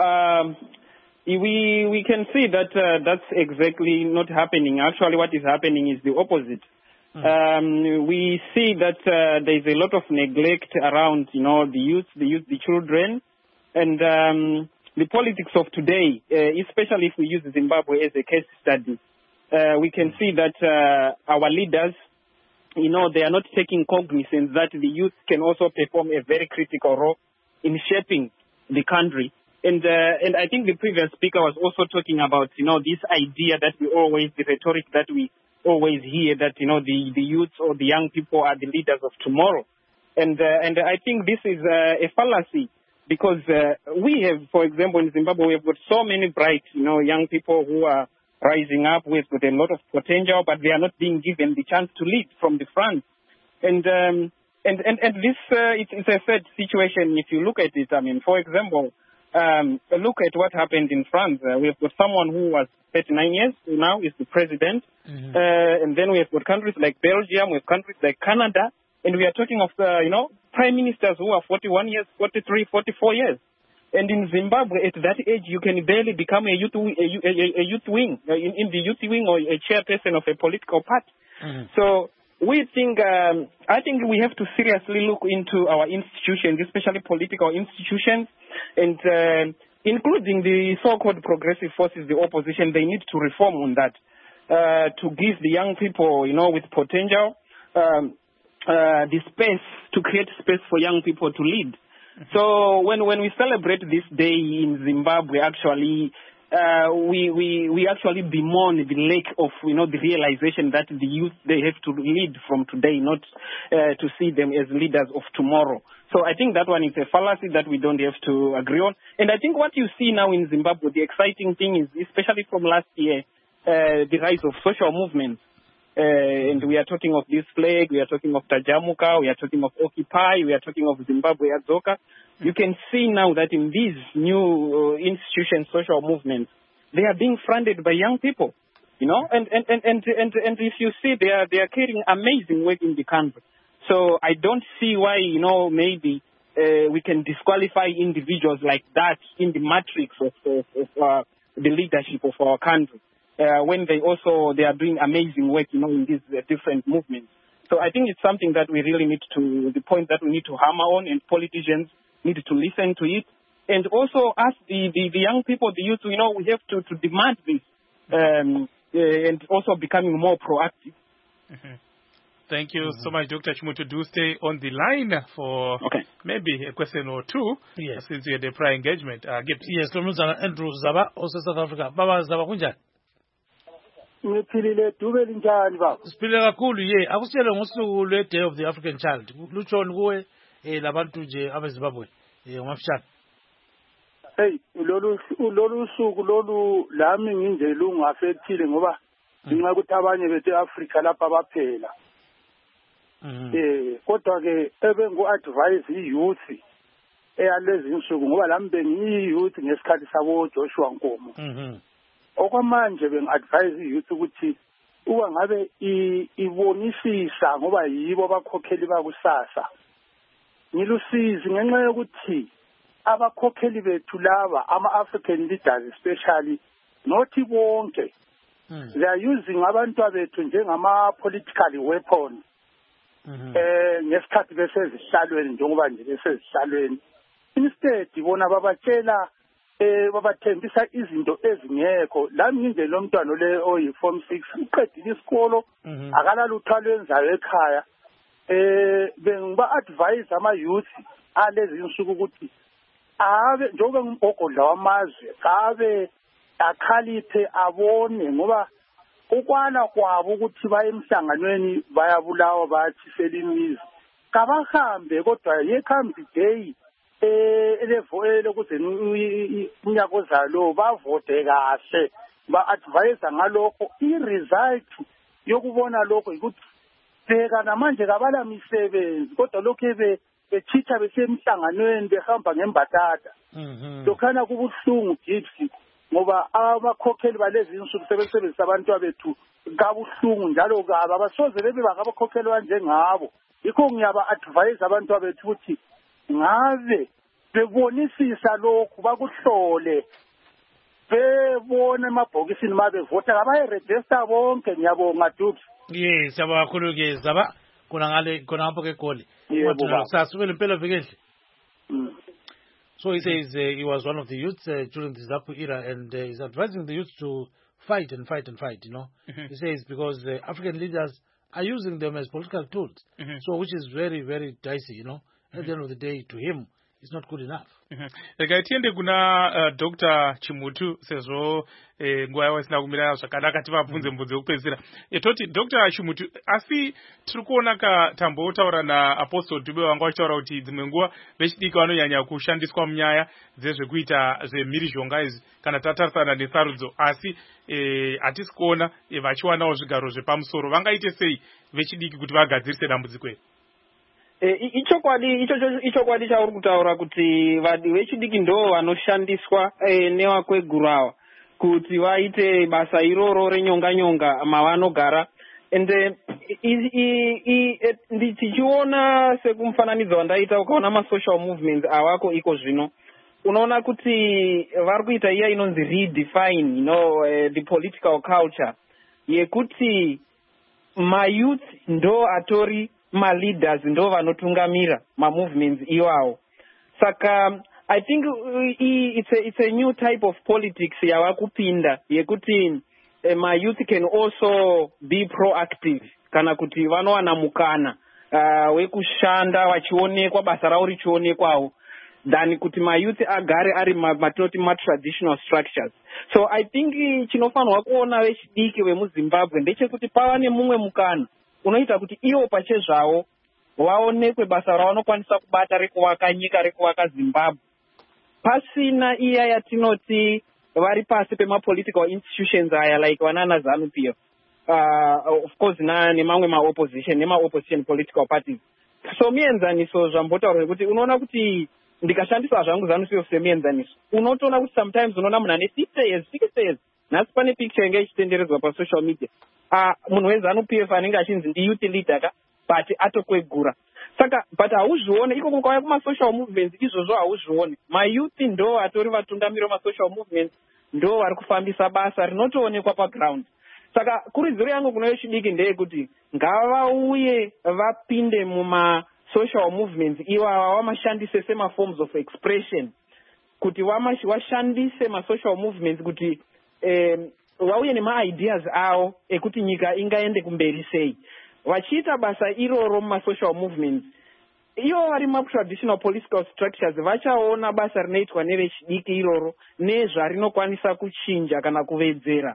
we can see that that's exactly not happening. Actually, what is happening is the opposite. We see that there is a lot of neglect around, the youth, the children, and the politics of today, especially if we use Zimbabwe as a case study. We can see that our leaders, they are not taking cognizance that the youth can also perform a very critical role in shaping the country. And I think the previous speaker was also talking about, this idea that the rhetoric that we always hear that, the youth or the young people are the leaders of tomorrow. And I think this is a fallacy because we have, for example, in Zimbabwe, we have got so many bright, young people who are rising up with a lot of potential, but they are not being given the chance to lead from the front. And this, it's a sad situation if you look at it. I mean, for example, look at what happened in France. We have got someone who was 39 years who now is the president. Mm-hmm. And then we have got countries like Belgium, we have countries like Canada, and we are talking of, prime ministers who are 41 years, 43, 44 years. And in Zimbabwe, at that age, you can barely become a youth wing, in the youth wing or a chairperson of a political party. Mm-hmm. So we think, I think we have to seriously look into our institutions, especially political institutions, and including the so-called progressive forces, the opposition. They need to reform on that to give the young people, with potential, the space, to create space for young people to lead. So when we celebrate this day in Zimbabwe, actually, we actually bemoan the lack of, the realization that the youth, they have to lead from today, not to see them as leaders of tomorrow. So I think that one is a fallacy that we don't have to agree on. And I think what you see now in Zimbabwe, the exciting thing is, especially from last year, the rise of social movements. And we are talking of this flag, we are talking of Tajamuka, we are talking of Occupy, we are talking of Zimbabwe Adzoka. You can see now that in these new institutions, social movements, they are being funded by young people, and if you see, they are carrying amazing work in the country. So I don't see why, maybe we can disqualify individuals like that in the matrix of the leadership of our country. When they are doing amazing work, in these different movements. So I think it's something that we really need the point that we need to hammer on, and politicians need to listen to it. And also ask the young people, the youth, we have to demand this, and also becoming more proactive. Mm-hmm. Thank you so much, Dr. Chimutu. Do stay on the line for maybe a question or two, since we had a prior engagement. Yes, Andrew Zaba, also South Africa. Baba Zaba kunjani? Ngiphilile dube linjani baba? Siphile kakhulu akusitshele ngosuku lwe-Day of the African Child. Lutshoni kuwe labantu nje abeZimbabwe ngomafishane. Hey, lolu suku lolu lami nginjele ungafethile ngoba nginxa ukuthi abanye bethe Africa lapha baphela. Kodwa ke ebengu-advise i-youth eyalezi insuku ngoba lami bengiyi-youth ngesikhathi sabo Joshua Nkomo. Okwamanje bengi-advise i-youth ukuthi uba ngabe ibonisisa ngoba yibo abakhokheli bakusasa. Ngilusizi ngenxa yokuthi abakhokheli bethu laba, ama-African leaders especially, nothi bonke, they are using abantu bethu njengama-political weapon. Ngesikhathi besezihlalweni njengoba nje besezihlalweni. Instead, bona babatshela babathembisa izinto ezingekho. Lami nginje lo mntwana le oyi-Form 6 uqedile isikolo, akalalutho alwenzayo ekhaya. Bengiba-advise ama-youth alezi insuku ukuthi njengoba ngumgogodla wamazwe, kabe akhaliphe abone ngoba ukwala kwabo ukuthi baye emhlanganweni bayabulawa bayathisela imizi. Kabahambe kodwa ye-comes the day ukuze unyaka ozayo bavote kahle, ba-advise ngalokho. I-result yokubona lokho ukuthi bheka namanje kabala misebenzi kodwa lokhu bechitha besemhlanganweni behamba ngembatata. Lokhana kubuhlungu Gipsy ngoba abakhokheli balezi insuku sebesebenzisa abantu bethu kabuhlungu njalo kaba abasoze bebe bakabakhokheli banjengabo. Yikho ngiyaba-advise abantu bethu ukuthi ngabe bebonisisa lokhu bakuhlole, bebona emabhokisini ma bevota kabayi-register bonke. Ngiyabonga Dukes. Yes, siyabonga kakhulu ke Zaba khona ngapho ke Goli. Sasukela impela vikehle. So he says he was one of the youths during the ZAPU era, and he's advising the youth to fight and fight and fight, He says because African leaders are using them as political tools, so which is very, very dicey, At the end of the day, to him, is not good enough. Rega tiende kuna Dr. Chimutu sezvo nguva yawo isina kumira zvakanaka tivabvunze mbudzi yekupedzisira. Toti Dr. Chimutu, asi tiri kuona tambotaura naApostle Dube wanga vachitaura kuti dzimwe nguva vechidiki vanonyanya kushandiswa munyaya dzezvekuita zvemhirizhonga izvi kana tatarisana nesarudzo, asi hatisi kuona vachiwanawo zvigaro zvepamusoro. Vangaite sei vechidiki kuti vagadzirise dambudziko iri? Ichokwadi chauri kutaura kuti vechidiki ndo vanoshandiswa nevakwegurawa kuti vaite basa iroro renyonga mavanogara. And tichiona sekumufananidzo wandaita ukaona ma-social movements awako iko zvino, unoona kuti vari kuita iya inonzi redefine the political culture yekuti mayouth ndo atori ma-leaders ndo vanotungamira ma-movements iwawo. Saka I think it's a new type of politics yavakupinda yekuti ma-youth can also be proactive kana kuti vanowana mukana wekushanda vachionekwa, basa ravo richionekwawo, than kuti ma-youth agare ari matinoti ma-traditional structures. So I think chinofanirwa kuona vechidiki vemuZimbabwe ndechekuti pava nemumwe mukana unoita kuti ivo pachezvavo vaonekwe basa ravanokwanisa kubata rekuvaka nyika, rekuvaka Zimbabwe, pasina iya yatinoti vari pasi pema-political institutions aya like vanana ZANU-PF, of course nemamwe ma-opposition nema-opposition political parties. So mienzaniso zvambotaura kuti unoona kuti ndikashandisa zvangu ZANU-PF semienzaniso, unotoona kuti sometimes unoona munhu ane 60 years nhasi pane picture inge ichitenderedzwa pasocial media, munhu weZANU-PF anenge achinzi ndi-youth leader but atokwegura. Saka but hauzvione ikoko kwauya kuma-social movements, izvozvo hauzvione. Ma-youth ndo atori vatungamiri vema-social movements, ndo vari kufambisa basa rinotoonekwa paground. Saka kuridziro yangu kuna vechidiki ndeyekuti ngavauye vapinde muma-social movements iwava, vamashandise sema-forms of expression, kuti vashandise ma-social movements kuti vauye nema-ideas avo ekuti nyika ingaende kumberi sei. Vachiita basa iroro muma-social movements, ivo vari ma-traditional political structures vachaona basa rinoitwa nevechidiki iroro nezvarinokwanisa kuchinja kana kuvedzera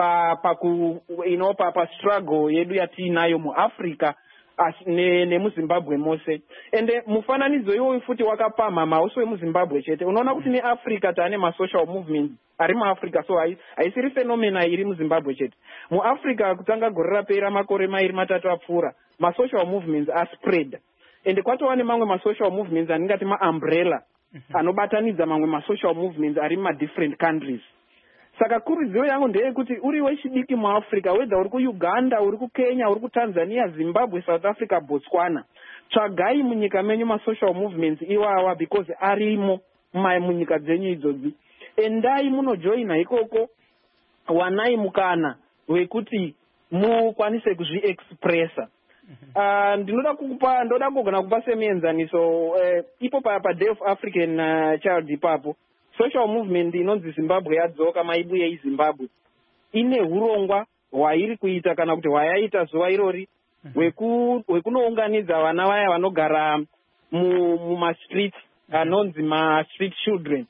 pa-struggle yedu yatiinayo muAfrica nemuZimbabwe mose. Ende mufananidzo iwoyu futi wakapamhama hausi wemuZimbabwe chete, unoona kuti neAfrica taane ma-social movements ari muAfrica, so haisiri fenomena iri muZimbabwe chete. MuAfrica kutanga gore rapera makore mairi matatu apfuura, ma-social movements aspread, ende kwatova nemamwe ma-social movements aningati ma-umbrella anobatanidza mamwe ma-social movements ari muma-different countries. Saka kuridziro yangu ndeyekuti uri wechidiki muAfrica, whether uri kuUganda, uri kuKenya, uri kuTanzania, Zimbabwe, South Africa, Botswana, tsvagai munyika menyu ma-social movements iwawa because arimo munyika dzenyu idzodzi. Endai munojoina ikoko, wanai mukana wekuti mukwanise kuzviexpressa. Ndoda kugona kupa semienzaniso ipo pa-Day of African Child ipapo. Social movement inonzi Zimbabwe yadzoka, maibuye eZimbabwe ine hurongwa hwairi kuita kana kuti hwayaita zuva irori hwekunounganidza vana vaya vanogara muma-street anonzi ma-street children,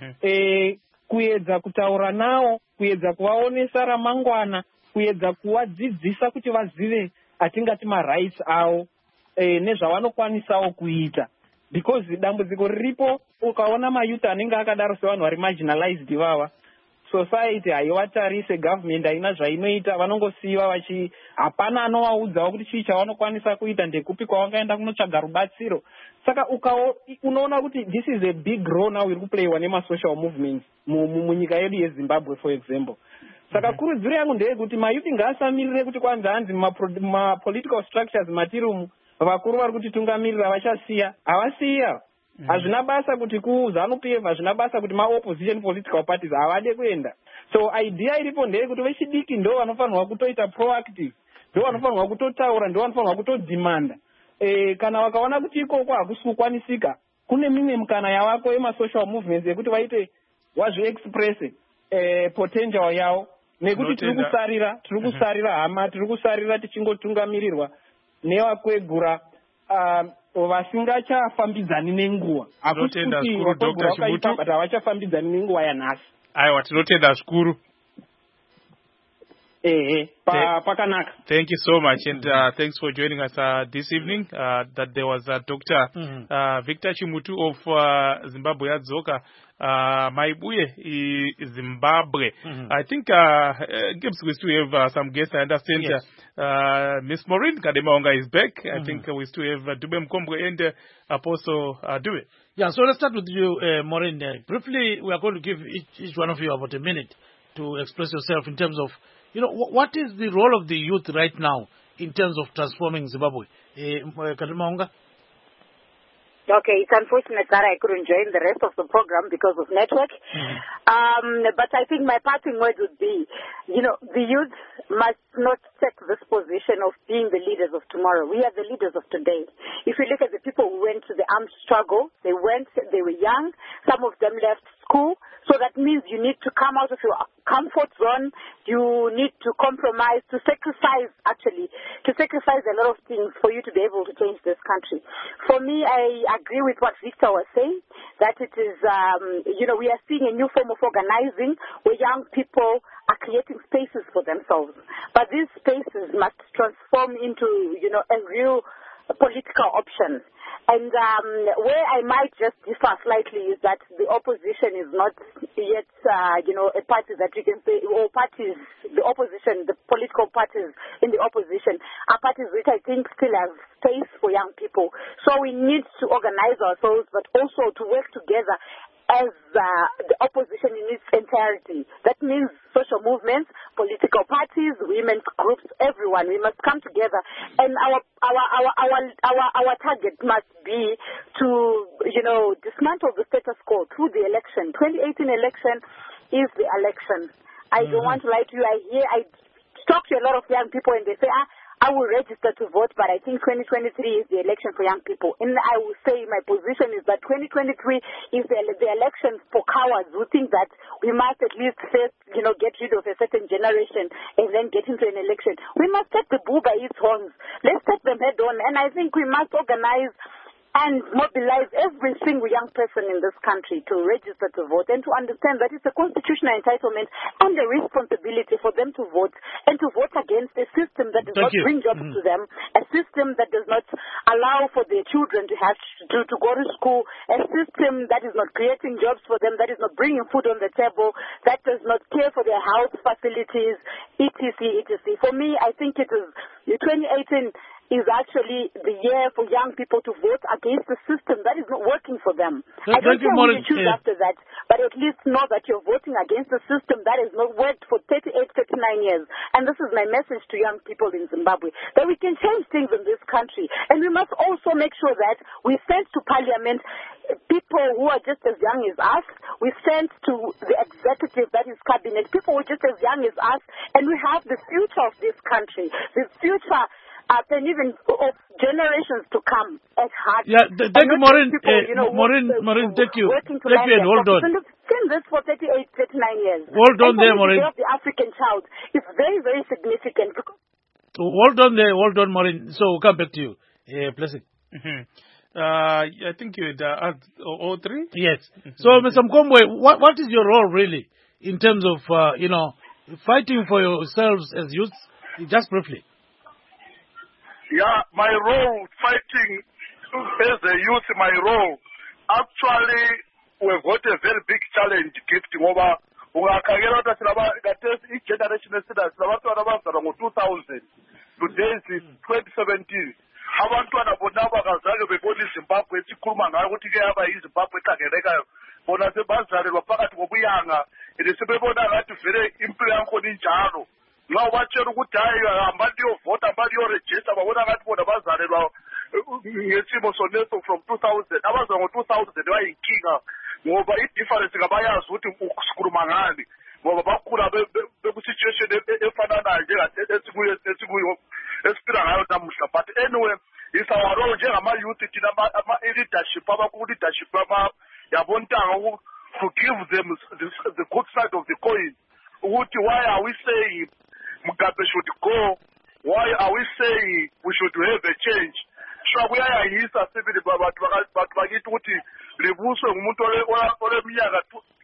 kuedza kutaura navo, kuedza kuvaonesa ramangwana, kuedza kuvadzidzisa kuti vazive atingati ma-rights avo nezvavanokwanisawo kuita. Because dambudziko riripo, ukaona mayouth anenge akadaro sevanhu vari marginalized ivava, society haiwatarise, government haina zvainoita, vanongosiiva hapana anovaudzawo kuti chii chavanokwanisa kuita, ndekupi kwavangaenda kunotsvaga rubatsiro. Saka unoona kuti this is a big role now iri kuplayiwa nema-social movements munyika yedu yeZimbabwe for example. Saka kurudziro yangu ndeyekuti mayouth ngaasamirire kuti kwanza hanzi ma-political structures matiri umu vakuru vari kutitungamirira vachasiya, havasiya. Hazvina basa kuti kuZANU-PF, hazvina basa kuti ma-opposition political parties havade kuenda. So idea iripo ndeyekuti vechidiki ndo vanofanirwa kutoita proactive, ndo vanofanirwa kutotaura, ndo vanofanirwa kutodimanda. Kana vakaona kuti ikoko hakusi kukwanisika, kune mimwe mukana yavako yema-social movements yekuti vaite vazviexpresse potential yavo, nekuti tiri kusarira hama, tiri kusarira tichingotungamirirwa nevakwegura vasingachafambidzani nenguva. Hakuti kuti vakaipa but havachafambidzani nenguva yanhasi. Aiwa, tinotenda zvikuru. Pakanaka. Thank you so much, and thanks for joining us this evening. That there was Dr. Victor Chimutu of Zimbabwe Adzoka. Maibuye Zimbabwe. I think Gibbs, we still have some guests. I understand Miss Maureen Kademaonga is back. I think we still have Dube Mkombwe and Apostle Dube. Yeah, so let's start with you, Maureen. Briefly, we are going to give each one of you about a minute to express yourself in terms of, what is the role of the youth right now in terms of transforming Zimbabwe? Kademaonga? Okay, it's unfortunate that I couldn't join the rest of the program because of network. But I think my parting word would be, the youth must not take this position of being the leaders of tomorrow. We are the leaders of today. If you look at the people who went to the armed struggle, they were young. Some of them left school. So that means you need to come out of your comfort zone. You need to compromise, to sacrifice a lot of things for you to be able to change this country. For me, I agree with what Victor was saying, that it is, we are seeing a new form of organizing where young people are creating spaces for themselves. But these spaces must transform into, a real political option. And where I might just differ slightly is that the opposition is not yet, a party that we can say, or parties, the opposition, the political parties in the opposition are parties which I think still have space for young people. So we need to organize ourselves, but also to work together as the opposition in its entirety. That means social movements, political parties, women's groups, everyone. We must come together, and our target must be to dismantle the status quo through the election. 2018 election is the election. I don't want to lie to you. I talk to a lot of young people, and they say, I will register to vote, but I think 2023 is the election for young people. And I will say my position is that 2023 is the election for cowards who think that we must at least first, get rid of a certain generation and then get into an election. We must take the bull by its horns. Let's take them head on. And I think we must organize and mobilize every single young person in this country to register to vote and to understand that it's a constitutional entitlement and a responsibility for them to vote and to vote against a system that does not bring jobs to them, a system that does not allow for their children to have to go to school, a system that is not creating jobs for them, that is not bringing food on the table, that does not care for their health facilities, etc., etc. For me, I think it is 2018 is actually the year for young people to vote against the system that is not working for them. I don't care who you choose after that, but at least know that you're voting against a system that has not worked for 38, 39 years. And this is my message to young people in Zimbabwe, that we can change things in this country. And we must also make sure that we send to parliament people who are just as young as us. We send to the executive, that is cabinet, people who are just as young as us. And we have the future of this country, the future and even of generations to come at heart. Yeah, thank you, Maureen. Maureen, thank you. And hold on. Seen this for 38, 39 years. Hold on there, Maureen. The African child is very, very significant. Hold on there, Maureen. So we'll come back to you. Blessing. I think you had asked all three. Yes. So, Mr. Mkombwe, what is your role really in terms of fighting for yourselves as youths? Just briefly. Yeah, my role fighting as a youth, actually we've got a very big challenge gift over ungakagera kuti each generation esidasi labatwana bazalwa ngo-2000 today is 2017 abantwana bona bakazake bebona izimbabwe esikhuluma ngayo ukuthi ke yaba yizimbabwe eqakelekayo bona sebazalelwa phakathi kobuyanga and sebebona ngathi vele impilo yankhona injalo nxa ubatshela ukuthi hayi hamba liyovota hamba liyorejista babona ngathi bona bazalelwa ngesimo soneso from 2000 abazalwa ngo-2000 bayinkinga ngoba i-difference ngabayazi ukuthi usikhuluma ngani ngoba bakhula beku-situation efananayo esikuyo esiphila ngayo namuhla. But anyway, it's our role njengama-youth thina ama-leadership abaku-leadership yabontanga to give them the good side of the coin ukuthi why are we saying Mugabe should go, why are we saying we should have a change? sure kuyayayisa sibili bantu bakithi ukuthi libuswe ngumuntu oleminyaka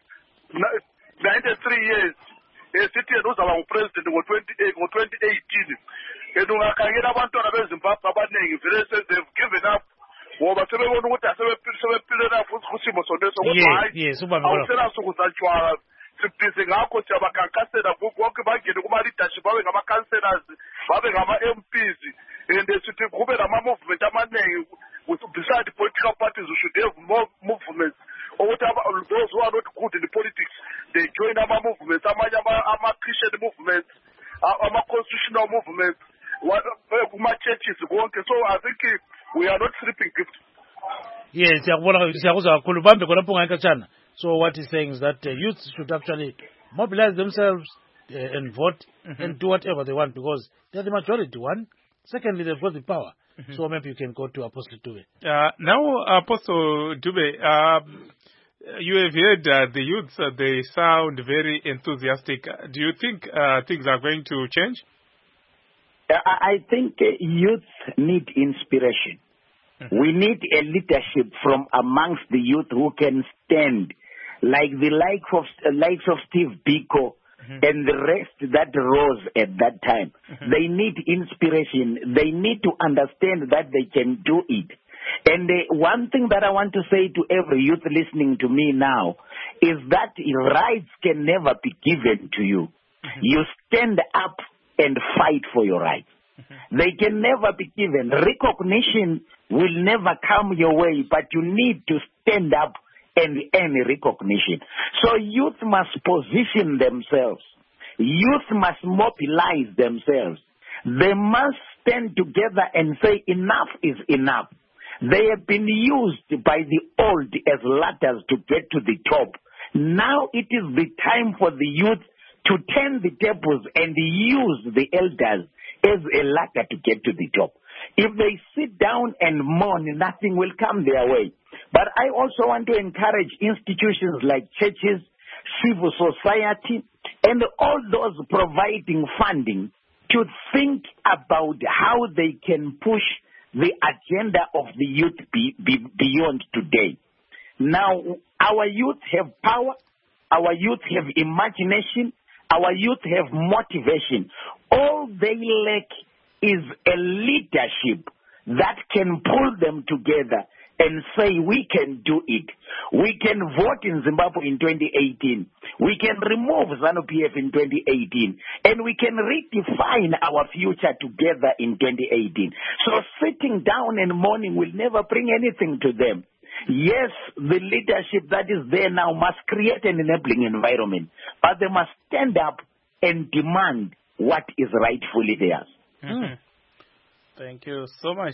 93 years esithi yena uzaba ngupresident ngo-2018 and ungakhangela abantwana bezimbabwe abaningi vele they've given up ngoba sebebona ukuthi asebephilela futhi kusimo soneso kodwa hayi awusenasuku zatshwala sibhizi ngakho siyabakhankasela bonke bangene kuma-leadership babe ngama-councellors babe ngama-MPs and sithi kube nama-movement amaningi beside political parties we should have more movements ukuthi those who are not good in the politics they join ama-movements amanye ama-Christian movements ama-constitutional movements kuma-churches konke so I think we are not sleeping gift. Yes, siyakuzwa kakhulu bambe khonapho ngayikhatshana. So what he's saying is that youth should actually mobilize themselves and vote and do whatever they want because they're the majority, one. Secondly, they've got the power. So maybe you can go to Apostle Dube. Now, Apostle Dube, you have heard the youths, they sound very enthusiastic. Do you think things are going to change? I think youth need inspiration. We need a leadership from amongst the youth who can stand, like the likes of Steve Biko and the rest that rose at that time. They need inspiration. They need to understand that they can do it. And one thing that I want to say to every youth listening to me now is that rights can never be given to you. You stand up and fight for your rights. They can never be given. Recognition will never come your way, but you need to stand up and earn recognition. So youth must position themselves. Youth must mobilize themselves. They must stand together and say enough is enough. They have been used by the old as ladders to get to the top. Now it is the time for the youth to turn the tables and use the elders as a ladder to get to the top. If they sit down and mourn, nothing will come their way. But I also want to encourage institutions like churches, civil society, and all those providing funding to think about how they can push the agenda of the youth beyond today. Now, our youth have power, our youth have imagination, our youth have motivation. All they lack is a leadership that can pull them together and say we can do it. We can vote in Zimbabwe in 2018. We can remove ZANU-PF in 2018. And we can redefine our future together in 2018. So sitting down and mourning will never bring anything to them. Yes, the leadership that is there now must create an enabling environment, but they must stand up and demand what is rightfully theirs. Thank you so much.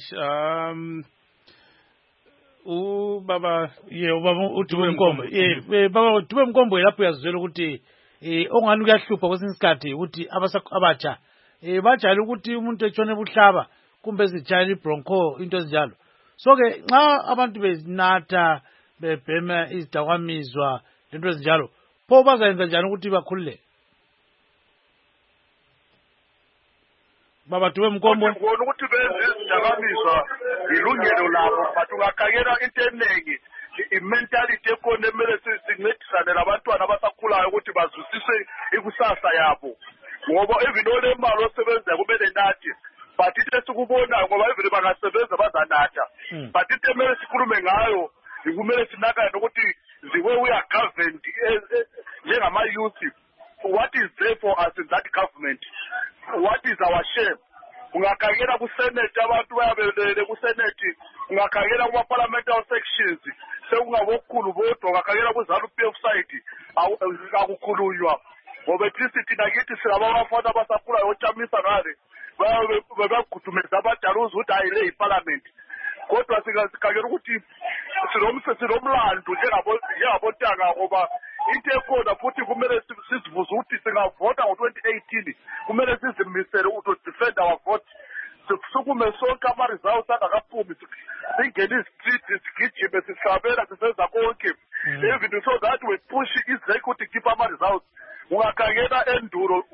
Baba Dube Mkombo. Baba Dube Mkombo lapho yazwela ukuthi ongani kuyahlupha kwesinye isikhathi ukuthi abatsha bajayele ukuthi umuntu etshone buhlaba kumbe zijayele ibronco into ezinjalo. So ke nxa abantu bezinatha bebhema izidakamizwa lento ezinjalo pho bazayenza njani ukuthi bakhulule? Baba Dube Mkombo ngibona ukuthi benze izidakamizwa ilungelo labo but ungakhangela into eningi i-mentality ekhona emele sincedisane labantwana abasakhulayo ukuthi bazwisise ikusasa yabo ngoba even olemali osebenza kumele nathi but into esikubonayo ngoba even bangasebenza bazanatha but into emele sikhulume ngayo kumele sinakane ukuthi the way we are governed njengama-youth, what is there for us in that government? What is our share? Ungakhangela ku-Senate abantu bayabelele ku-Senate, ungakhangela kuma-parliamentary sections sekungabokhulu bodwa, ungakhangela ku-ZANU-PF side akukhulunywa ngoba ethi nakithi sinabafana abasakhulayo ochamisa ngale babagudumeza abadala ukuthi ayile iparliament. Kodwa singakhangela ukuthi sinomlandu njengabontanga ngoba into ekhona futhi kumele sizibuze ukuthi singavota ngo-2018 kumele sizimisele to-defend our vote. Sisukume sonke ama-results angakaphumi singene izitreet sigijime sihlabela sisenza konke even so that we push izek ukuthi keep ama-results. Ungakhangela enduro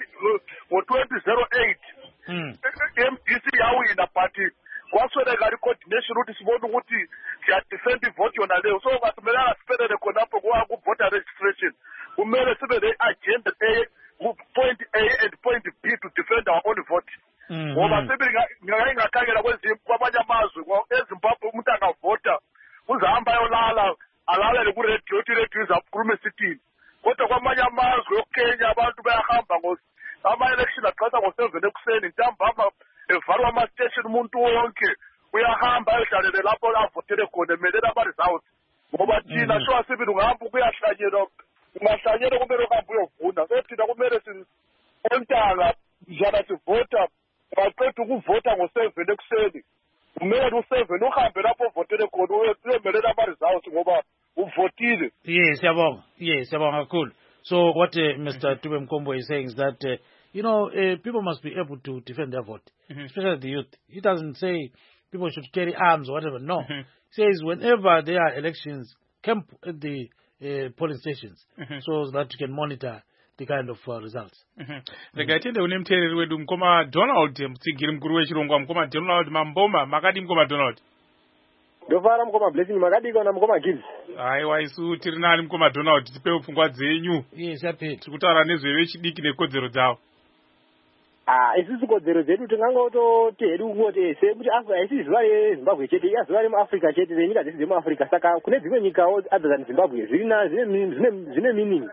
ngo-2008 MDC yawina but kwasweleka registration ukuthi sibone ukuthi siyadefend ivote yona leyo. So kwasimelanga siphelele khonapho ku-voter registration. Kumele sibe ne-agenda point A and point B to defend our own vote. Ngoba ngingakakhangela kwamanye amazwe eZimbabwe umuntu angavota uzahamba ayolala alalele ku-radio ukuthi radio izakhuluma esithini. Kodwa kwamanye amazwe eKenya abantu bayahamba ama-election aqala ngo-7 ekuseni ntambama evalwa ama-station umuntu wonke uyahamba ayodlalele lapho avotele khona emelele ama-results. Ngoba thina sho asibili ungahamba ukuyahlanyelwa ungahlanyelwa kumele uhambe uyovuna. So thina kumele ontanga njalo sivota ungaqeda ukuvota ngo-7 ekuseni kumele u-7 uhambe lapho uvotele khona uyemelela ama-results ngoba uvotile. Yes, siyabonga kakhulu. So what Mr. Dube Mkombo is saying is that people must be able to defend their vote, especially the youth. He doesn't say people should carry arms or whatever. No, he says whenever there are elections, camp at the polling stations so that you can monitor the kind of results. Ndakatenda une mteereri wedu mukoma Donald mutsigiri mukuru wechirongwa mukoma Donald Mamboma. Makadi mukoma Donald? Ndofara mukoma Blessing makadi kana mukoma Gibbs. Aiwa isu tiri nani mukoma Donald tipewo pfungwa dzenyu. Yes, apeti. Tikutaura nezvevechidiki nekodzero dzavo. Isusu kodzero dzedu tingangototi hedu kuti sekuti haisi zuva reZimbabwe chete, zuva remuAfrica chete, nenyika dzese dzemuAfrica. Saka kune dzimwe nyikawo other than Zimbabwe zvine meaning.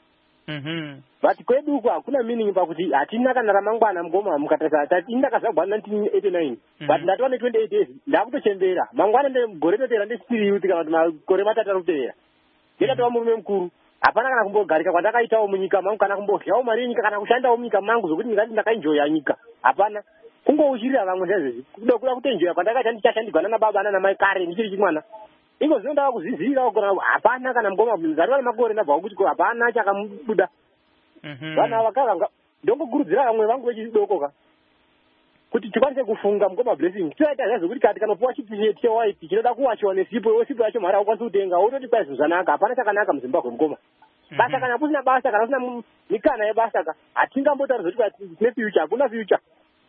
But kwedu hakuna meaning pakuti hatina kana ramangwana mugoma mukatarisa ndakazagwa 1989 but ndatova ne28 years ndakutochembera mangwana ndegore totera ndesiri youth kana kuti makore matatu ari kutevera ndatova murume mukuru. Hapana kana kumbogarika kwandakaitawo munyika mangu kana kumbodyawo mari yenyika kana kushandawo munyika mangu zokuti ndingati ndakaenjoya nyika. Hapana, kungoushirira vamwe zvezvezvi kuda kutoenjoya kwandakaita ndichashandigwana nababa nanamai kare ndichiri chimwana. Ingo zvinodava kuzvizivira kugona hapana kana mugoma zariva nemakore ndabva kuti hapana chakamubuda. Vanhu ava kaka ndongokurudzira vamwe vangu vechidoko kuti tikwanise kufunga mugoma Blessing. Tinoita zvazokuti kati kanopuwa chipisheti chewaipi chinoda kuwachiwa nesipo sipo yacho mari aukwanisi kutenga wototi kwai zvanaka. Hapana chakanaka muZimbabwe mugoma. Basa kana kusina basa kana kusina mikana yebasa hatingambotaridza kuti tine future. Hakuna future.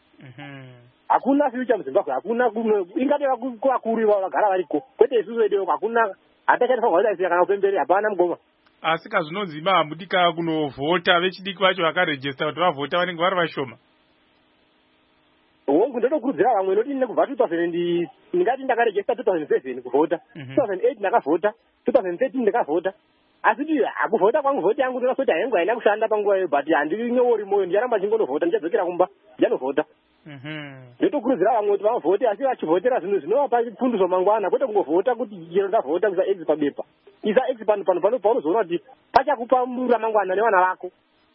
Hakuna future muZimbabwe. Hakuna ingati vakuru ivavo vagara variko kwete isusu vedu hakuna hatachatifanwa kuita kana upemberi. Hapana mugoma. Asi kazvinonzi mahambudika kunovhota vechidiki vacho vakarejesta kuti vavhota vanenge vari vashoma. Hongu ndotokurudzira vamwe noti nekubva 2000 ndingati ndakarejesta 2007 kuvhota. 2008 ndakavhota, 2013 ndakavhota. Asi hakuvhota kwangu vhoti yangu ndinasoti hengu haina kushanda panguva iyoyo but handinyori moyo ndicharamba chingonovhota ndichadzokera kumba ndichanovhota. Ndotokurudzira vamwe kuti vavhote asi vachivhotera zvinhu zvinovapa pfunduso mangwana kwete kungovhota kuti chero ndavhota kuisa eggs pabepa. Isa eggs pano paunozoona kuti pachakupa ramangwana nevana vako.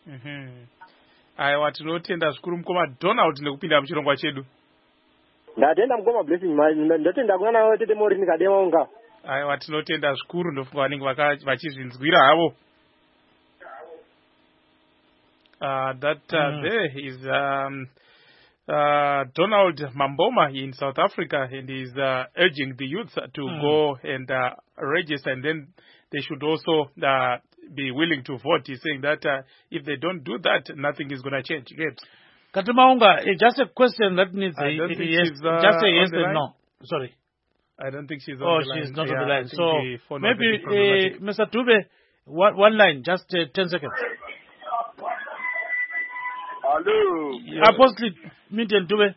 Aiwa tinotenda zvikuru mukoma Donald nekupinda muchirongwa chedu. Ndatenda mukoma Blessing ndatenda kuna tete mori nikadema unga. Aiwa tinotenda zvikuru ndofunga vanenge vachizvinzwira havo. There is Donald Mamboma in South Africa and is urging the youth to go and register, and then they should also be willing to vote. He's saying that if they don't do that, nothing is going to change. Katimaunga, just a question that needs just a yes and no. Sorry. I don't think she's on the line. Oh, she's not on the line. So maybe, Mr. Dube, one line, just 10 seconds. Hello. Apostle Minton Dube.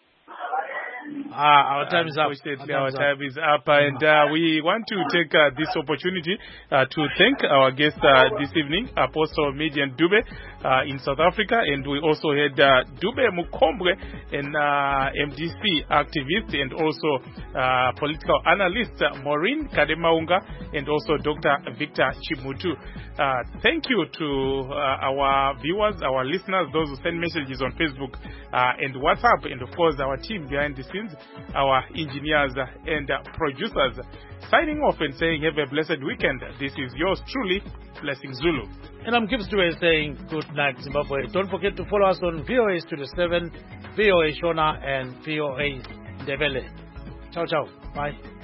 Our time is up. Our time is up, and we want to take this opportunity to thank our guest this evening, Apostle Midian Dube in South Africa, and we also had Dube Mukombwe, an MDC activist and also political analyst, Maureen Kademaunga, and also Dr. Victor Chimutu. Thank you to our viewers, our listeners, those who send messages on Facebook and WhatsApp, and of course our team behind the scenes, our engineers and producers. Signing off and saying have a blessed weekend. This is yours truly, Blessing Zulu. And I'm Gibbs Dube saying good night, Zimbabwe. Don't forget to follow us on VOA Studio 7, VOA Shona, and VOA Ndebele. Ciao, ciao. Bye.